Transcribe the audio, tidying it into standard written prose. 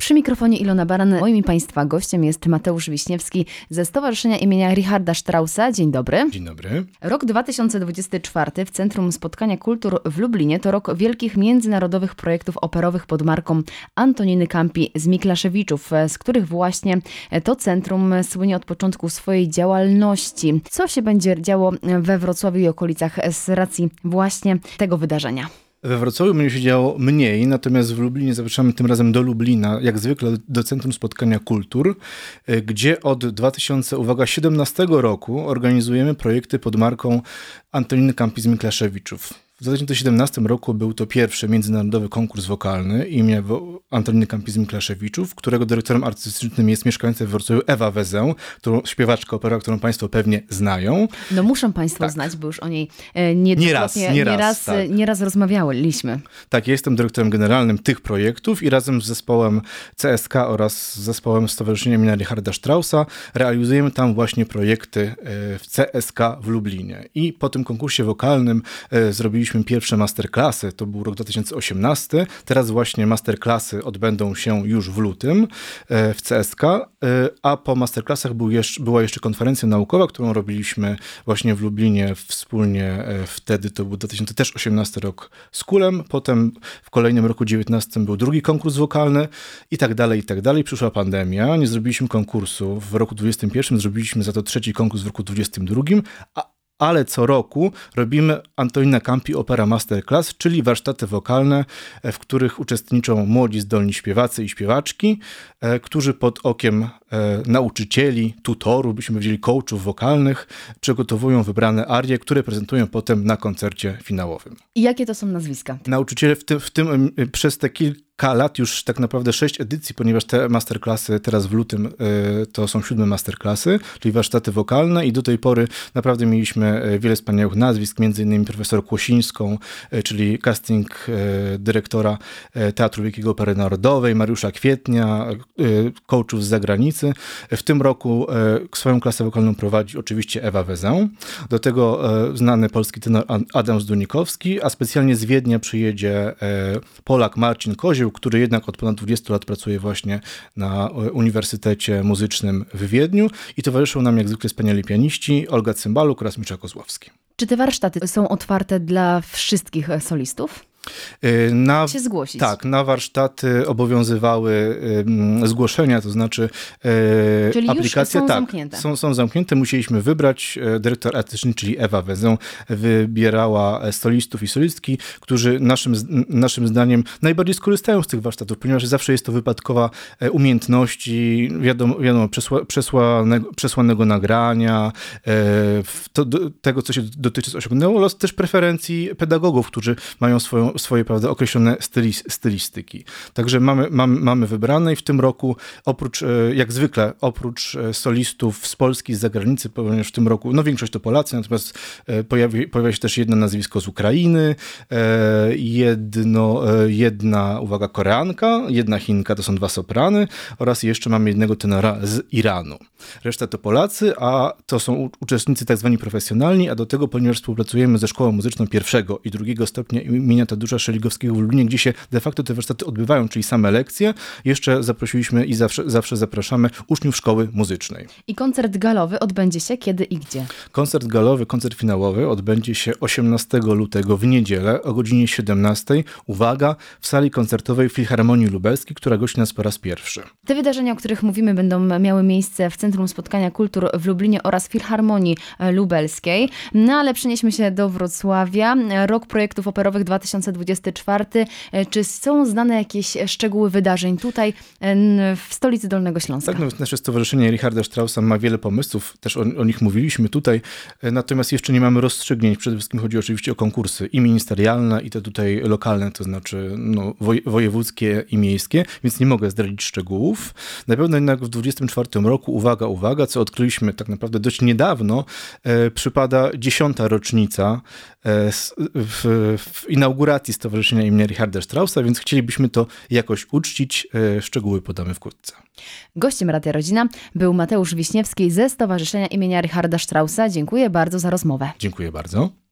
Przy mikrofonie Ilona Baran. Moim Państwa gościem jest Mateusz Wiśniewski ze Stowarzyszenia imienia Richarda Straussa. Dzień dobry. Dzień dobry. Rok 2024 w Centrum Spotkania Kultur w Lublinie to rok wielkich międzynarodowych projektów operowych pod marką Antoniny Campi z Miklaszewiczów, z których właśnie to centrum słynie od początku swojej działalności. Co się będzie działo we Wrocławiu i okolicach z racji właśnie tego wydarzenia? We Wrocławiu będzie się działo mniej, natomiast w Lublinie zapraszamy tym razem do Lublina, jak zwykle do Centrum Spotkania Kultur, gdzie od 2017 roku organizujemy projekty pod marką Antoniny Campi z Miklaszewiczów. W 2017 roku był to pierwszy międzynarodowy konkurs wokalny imienia Antoniny Campi z Miklaszewiczów, którego dyrektorem artystycznym jest mieszkająca w Wrocławiu Ewa Wezę, śpiewaczka operowa, którą Państwo pewnie znają. No muszą Państwo znać, bo już o niej nieraz rozmawialiśmy. Tak, ja jestem dyrektorem generalnym tych projektów i razem z zespołem CSK oraz z zespołem Stowarzyszenia imienia Richarda Straussa realizujemy tam właśnie projekty w CSK w Lublinie. I po tym konkursie wokalnym zrobiliśmy pierwsze masterclassy, to był rok 2018, teraz właśnie masterclassy odbędą się już w lutym w CSK, a po masterclassach była jeszcze konferencja naukowa, którą robiliśmy właśnie w Lublinie wspólnie, wtedy to był 2018 rok z KUL-em, potem w kolejnym roku 2019 był drugi konkurs wokalny i tak dalej, i tak dalej. Przyszła pandemia, nie zrobiliśmy konkursu w roku 2021, zrobiliśmy za to trzeci konkurs w roku 2022, ale co roku robimy Antonina Campi Opera Masterclass, czyli warsztaty wokalne, w których uczestniczą młodzi, zdolni śpiewacy i śpiewaczki, którzy pod okiem nauczycieli, tutorów, byśmy powiedzieli coachów wokalnych, przygotowują wybrane arie, które prezentują potem na koncercie finałowym. I jakie to są nazwiska? Nauczyciele w tym przez te kilka lat, już tak naprawdę 6 edycji, ponieważ te masterclassy teraz w lutym to są 7 masterclassy, czyli warsztaty wokalne i do tej pory naprawdę mieliśmy wiele wspaniałych nazwisk, między innymi profesor Kłosińską, czyli casting dyrektora Teatru Wielkiego Opery Narodowej, Mariusza Kwietnia, coachów z zagranicy. W tym roku swoją klasę wokalną prowadzi oczywiście Ewa Wezę, do tego znany polski tenor Adam Zdunikowski, a specjalnie z Wiednia przyjedzie Polak Marcin Kozieł, który jednak od ponad 20 lat pracuje właśnie na Uniwersytecie Muzycznym w Wiedniu i towarzyszą nam jak zwykle wspaniali pianiści Olga Cymbaluk oraz Misza Kozłowski. Czy te warsztaty są otwarte dla wszystkich solistów? Się zgłosić. Tak, na warsztaty obowiązywały zgłoszenia, to znaczy czyli aplikacje już są zamknięte. Są zamknięte, musieliśmy wybrać. Dyrektor artystyczny, czyli Ewa Wezę, wybierała solistów i solistki, którzy naszym zdaniem najbardziej skorzystają z tych warsztatów, ponieważ zawsze jest to wypadkowa umiejętności, wiadomo przesłanego nagrania, tego, co się dotychczas osiągnęło, oraz też preferencji pedagogów, którzy mają swoje prawda, określone stylistyki. Także mamy wybrane i w tym roku jak zwykle, oprócz solistów z Polski i z zagranicy, ponieważ w tym roku, większość to Polacy, natomiast pojawia się też jedno nazwisko z Ukrainy, jedna, uwaga, Koreanka, jedna Chinka, to są 2 soprany oraz jeszcze mamy jednego tenora z Iranu. Reszta to Polacy, a to są uczestnicy tak zwani profesjonalni, a do tego, ponieważ współpracujemy ze Szkołą Muzyczną pierwszego i drugiego stopnia imienia Tadeusza Szeligowskiego w Lublinie, gdzie się de facto te warsztaty odbywają, czyli same lekcje. Jeszcze zaprosiliśmy i zawsze zapraszamy uczniów szkoły muzycznej. I koncert galowy odbędzie się kiedy i gdzie? Koncert galowy, koncert finałowy odbędzie się 18 lutego w niedzielę o godzinie 17. Uwaga, w sali koncertowej Filharmonii Lubelskiej, która gości nas po raz pierwszy. Te wydarzenia, o których mówimy, będą miały miejsce w Centrum Spotkania Kultur w Lublinie oraz Filharmonii Lubelskiej. Ale przenieśmy się do Wrocławia. Rok projektów operowych 2024. Czy są znane jakieś szczegóły wydarzeń tutaj w stolicy Dolnego Śląska? Tak, nasze Stowarzyszenie Richarda Straussa ma wiele pomysłów, też o nich mówiliśmy tutaj, natomiast jeszcze nie mamy rozstrzygnięć. Przede wszystkim chodzi oczywiście o konkursy i ministerialne, i te tutaj lokalne, to znaczy wojewódzkie i miejskie, więc nie mogę zdradzić szczegółów. Na pewno jednak w 2024 roku, uwaga, co odkryliśmy tak naprawdę dość niedawno, przypada 10. rocznica w inauguracji Stowarzyszenia imienia Richarda Straussa, więc chcielibyśmy to jakoś uczcić. Szczegóły podamy wkrótce. Gościem Radia Rodzina był Mateusz Wiśniewski ze Stowarzyszenia imienia Richarda Straussa. Dziękuję bardzo za rozmowę. Dziękuję bardzo.